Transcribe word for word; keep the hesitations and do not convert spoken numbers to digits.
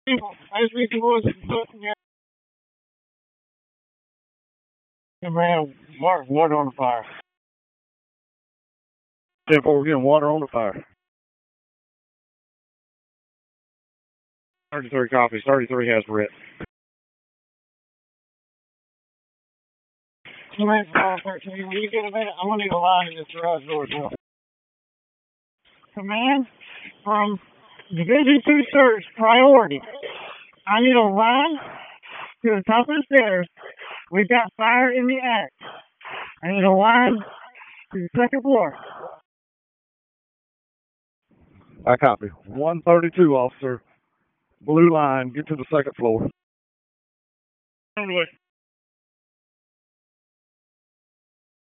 I just read the rules. Yeah, man, water, water on the fire. Therefore, we're getting water on the fire. thirty-three copies. thirty-three has writ. Command five thirteen, will you get a minute? I'm going to need a line in this garage door as well. Command from Division two Search, priority. I need a line to the top of the stairs. We've got fire in the attic. I need a line to the second floor. I copy. one thirty-two, officer. Blue line, get to the second floor. Totally.